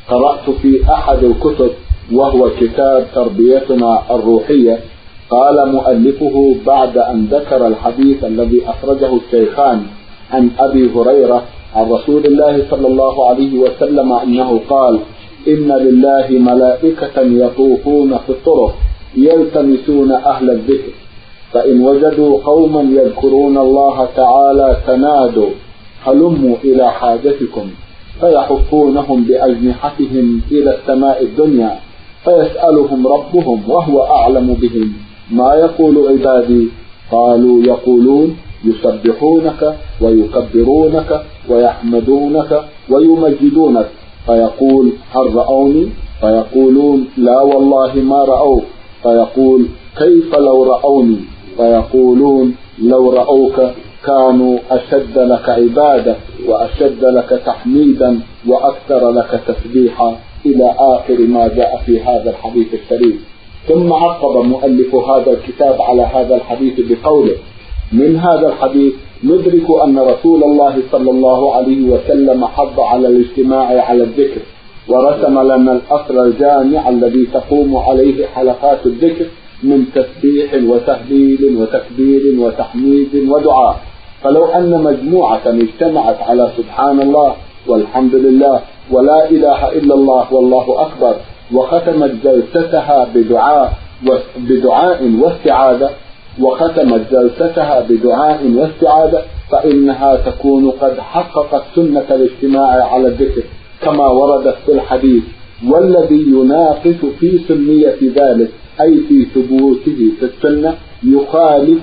قرأت في أحد الكتب وهو كتاب تربيتنا الروحية، قال مؤلفه بعد أن ذكر الحديث الذي أخرجه الشيخان عن أبي هريرة عن رسول الله صلى الله عليه وسلم أنه قال: إن لله ملائكة يطوفون في الطرق يلتمسون أهل الذكر، فإن وجدوا قوما يذكرون الله تعالى تنادوا هلموا إلى حاجتكم، فيحفونهم بأجنحتهم إلى السماء الدنيا، فيسألهم ربهم وهو أعلم بهم: ما يقول عبادي؟ قالوا: يقولون يسبحونك ويكبرونك ويحمدونك ويمجدونك. فيقول: هل رأوني؟ فيقولون: لا والله ما رأوك. فيقول: كيف لو رأوني؟ فيقولون: لو رأوك كانوا أشد لك عبادة وأشد لك تحميدا وأكثر لك تسبيحا، إلى آخر ما جاء في هذا الحديث الشريف. ثم عقب مؤلف هذا الكتاب على هذا الحديث بقوله: من هذا الحديث ندرك أن رسول الله صلى الله عليه وسلم حض على الاجتماع على الذكر، ورسم لنا الأصل الجامع الذي تقوم عليه حلقات الذكر من تسبيح وتهليل وتكبير وتحميد ودعاء. فلو أن مجموعة اجتمعت على سبحان الله والحمد لله ولا إله إلا الله والله أكبر، وختمت جلستها بدعاء واستعاذة، فإنها تكون قد حققت سنة الاجتماع على الذكر كما وردت في الحديث. والذي يناقش في سنية ذلك أي في ثبوته في السنة يخالف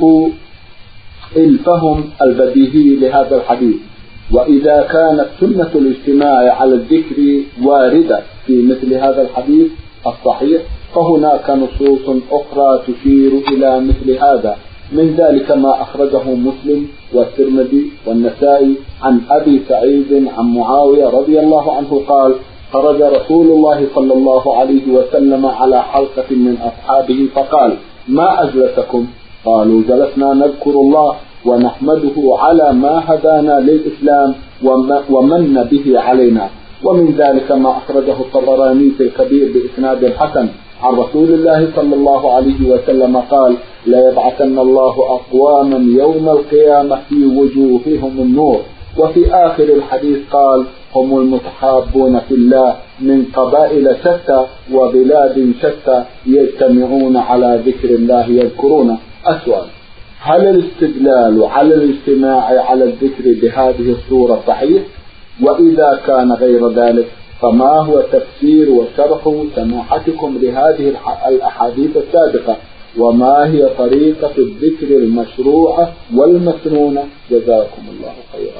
الفهم البديهي لهذا الحديث. وإذا كانت سنة الاجتماع على الذكر واردة في مثل هذا الحديث الصحيح، فهناك نصوص أخرى تشير إلى مثل هذا، من ذلك ما أخرجه مسلم والترمذي والنسائي عن أبي سعيد عن معاوية رضي الله عنه قال: خرج رسول الله صلى الله عليه وسلم على حلقة من أصحابه فقال: ما أجلسكم؟ قالوا: جلسنا نذكر الله ونحمده على ما هدانا للإسلام ومن به علينا. ومن ذلك ما أخرجه الطبراني في الكبير بإسناد حسن عن رسول الله صلى الله عليه وسلم قال: لا يبعثن الله أقواما يوم القيامة في وجوههم النور. وفي آخر الحديث قال: هم المتحابون في الله من قبائل شتى وبلاد شتى يجتمعون على ذكر الله يذكرون. أسؤال: هل الاستدلال على الاجتماع على الذكر بهذه الصورة صحيح؟ وإذا كان غير ذلك فما هو تفسير وشرح سماحتكم لهذه الأحاديث السابقة؟ وما هي طريقة الذكر المشروعة والمسنونة؟ جزاكم الله خيرا.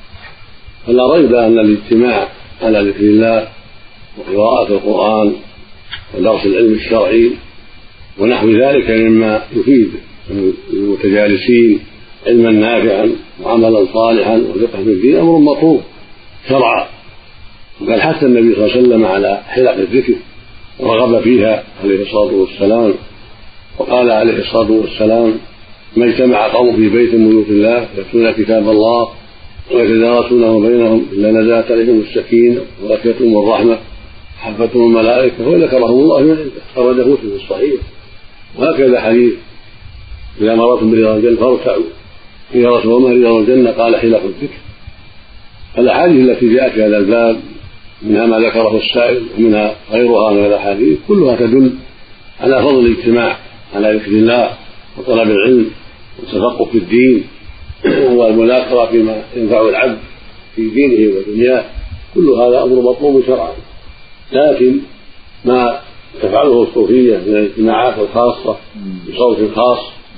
فلا ريب أن الاجتماع على ذكر الله وقراءة القرآن ودرس العلم الشرعي ونحو ذلك مما يفيد المتجالسين علما نافعا وعملا صالحا وفقها في الدين أمر مطلوب شرعا. بل حث النبي صلى الله عليه وسلم على حلق الذكر ورغب فيها عليه الصلاة والسلام، وقال عليه الصلاة والسلام: ما اجتمع قوم في بيت من بيوت الله يتلون كتاب الله ويتدارسونه بينهم إلا نزلت عليهم السكينة وغشيتهم الرحمة حفتهم الملائكة وذكرهم الله من عنده. خرجه مسلم في الصحيح. وهكذا حديث: إذا مررتم برياض الجنة فاركعوا، إذا رسول الله رياض الجنة قال: حلق الذكر. الأحاديث التي جاءت في هذا الباب منها ما ذكره السائل ومنها غيرها من الأحاديث كلها تدل على فضل الاجتماع على ذكر الله وطلب العلم والتفقه في الدين والمذاكرة فيما ينفع العبد في دينه ودنياه. كل هذا أمر مطلوب شرعا. لكن ما تفعله الصوفية من الاجتماعات الخاصة بصوت خاص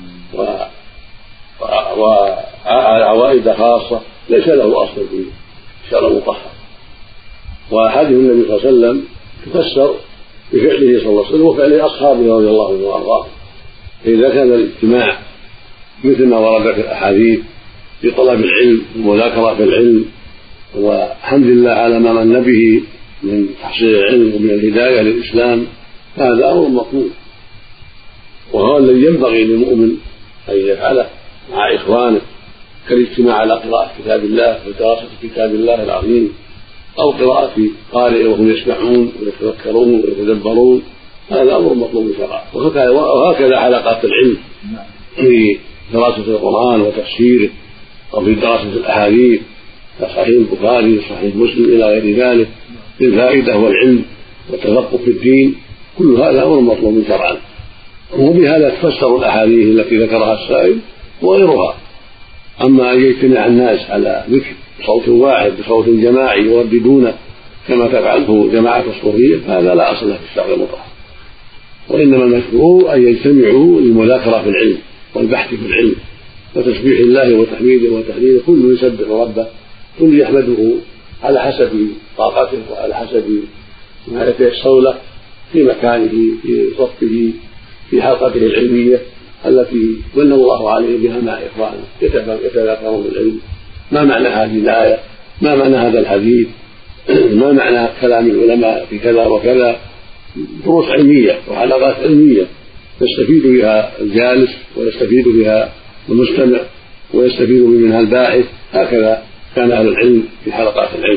وعوائد خاصة ليس له أصل في الشرع المطهر. وحديث النبي صلى الله عليه وسلم تفسر بفعله صلى الله عليه وسلم وفعل أصحابه رضي الله عنهم وأرضاهم. إذا كان الاجتماع مثل ما ورد في الأحاديث في طلب العلم ومذاكرة في العلم والحمد لله على ما من به من تحصيل العلم ومن الهداية للإسلام، هذا أمر مطلوب، وهو الذي ينبغي للمؤمن أن يفعله مع إخوانه، كالاجتماع على قراءة كتاب الله ودراسة كتاب الله العظيم أو قراءة قارئ وهم يسمعون ويتذكرون ويتدبرون، هذا أمر مطلوب شرعا. وهكذا حلقات العلم في دراسة القرآن وتفسيره، أو في دراسة الأحاديث كصحيح البخاري وصحيح مسلم إلى غير ذلك للفائدة والعلم والتفقه في الدين، كل هذا أمر مطلوب شرعا. وبهذا تفسر الأحاديث التي ذكرها السائل وغيرها. أما أن يجتمع الناس على ذكر بصوت واحد بصوت جماعي يرددونه كما تفعله جماعة الصوفية هذا لا أصل له في الشرع المطهر، وإنما المشروع أن يجتمعوا للمذاكرة في العلم والبحث في العلم وتسبيح الله وتحميده وتهليله، كل يسبح ربه، كل يحمده على حسب طاقته وعلى حسب ما يتيسر له في مكانه في صفه في حلقته العلمية التي من الله عليه بها مع إخوانه يتذاكرون بالعلم. ما معنى هذه الآية؟ ما معنى هذا الحديث؟ ما معنى كلام العلماء في كذا وكذا؟ دروس علمية وحلقات علمية يستفيد بها الجالس ويستفيد بها المستمع ويستفيد منها الباحث. هكذا كان أهل العلم في حلقات العلم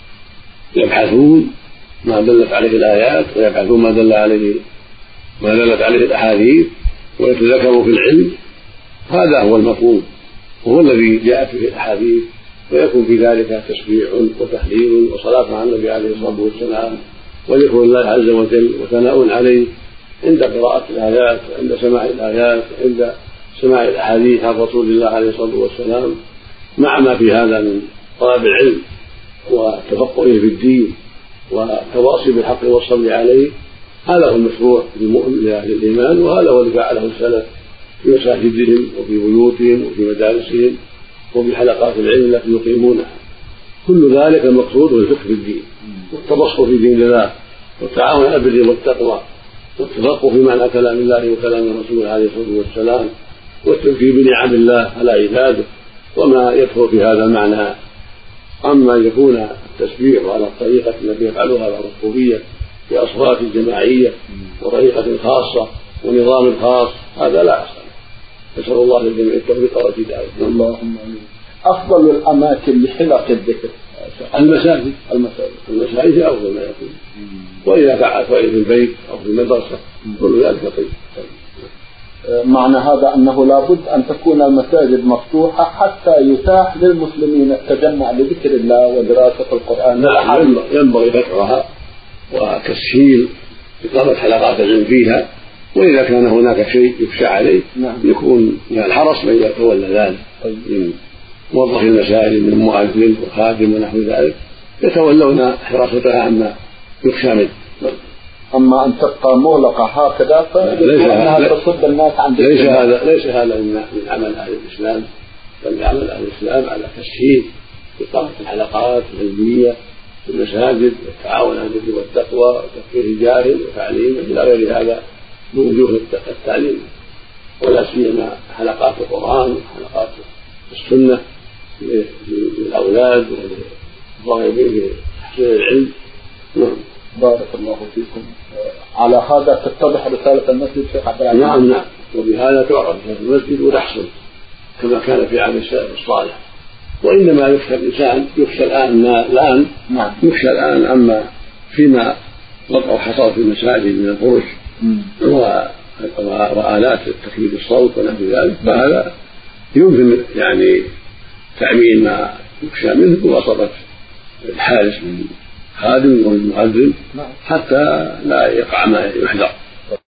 يبحثون ما دلت عليه الآيات ويبحثون ما دلت عليه الأحاديث ويتذكروا في العلم. هذا هو المفهوم وهو الذي جاءت فيه الأحاديث، ويكون في ذلك تسبيح وتهليل وصلاة على النبي عليه الصلاة والسلام وذكر الله عز وجل وثناء عليه عند قراءة الآيات وعند سماع الآيات وعند سماع الأحاديث عن رسول الله عليه الصلاة والسلام، مع ما في هذا من طلب العلم وتفقهه في الدين وتواصي بالحق والصبر عليه. هذا هو المشروع للمؤمن لأهل الإيمان، وهذا هو اللي فعله السلف في مساجدهم وفي بيوتهم وفي مدارسهم وفي حلقات العلم التي يقيمونها. كل ذلك المقصود هو الفقه في الدين والتبصر في دين الله والتعاون على البر والتقوى والتفقه في معنى كلام الله وكلام رسوله عليه الصلاة والسلام والتذكير بنعم الله على عباده وما يدخل في هذا المعنى. أما أن يكون التسبيح على الطريقة التي يفعلها الصوفية بأصوات جماعية وطريقة خاصة ونظام خاص هذا لا أصل. نسأل الله للجميع التوفيق والهداية. اللهم آمين. أفضل الأماكن لحلق الذكر المساجد أفضل ما يكون، وإذا فعل في البيت أو في المدرسة كل ذلك طيب. معنى هذا أنه لابد أن تكون المساجد مفتوحة حتى يتاح للمسلمين التجمع لذكر الله ودراسة القرآن. نعم، ينبغي فتحها وتسهيل إقامة حلقات العلم فيها، وإذا كان هناك شيء يخشى عليه يكون من الحرس من يتولى ذلك من موظف المساجد من مؤذن وخادم ونحو ذلك يتولون حراستها عما يخشى منه. أما أن تبقى مغلقة هكذا فإنها تصد الناس عن ليس هذا من عمل أهل الإسلام، بل عمل أهل الإسلام على تسهيل إقامة الحلقات العلمية في المساجد والتعاون على البر والتقوى وتفكير الجاهل وتعليمه إلى غير هذا من وجوه التعليم، ولا سيما حلقات القرآن وحلقات السنة للأولاد والراغبين في تحصيل العلم. بارك الله فيكم. على هذا تتضح رسالة المسجد شيخ عبد العزيز. نعم، وبهذا تعرف المسجد وتحصل كما كان في عهد السلف الصالح. وإنما يخشى الآن يخشى الآن أما فيما وقع حصل في المساجد من الفرش وآلات تكبير الصوت ونحو ذلك، فهذا يمكن يعني تعميم ما يخشى منه بواسطة الحارس من خادم ومن مؤذن حتى لا يقع ما يحذر.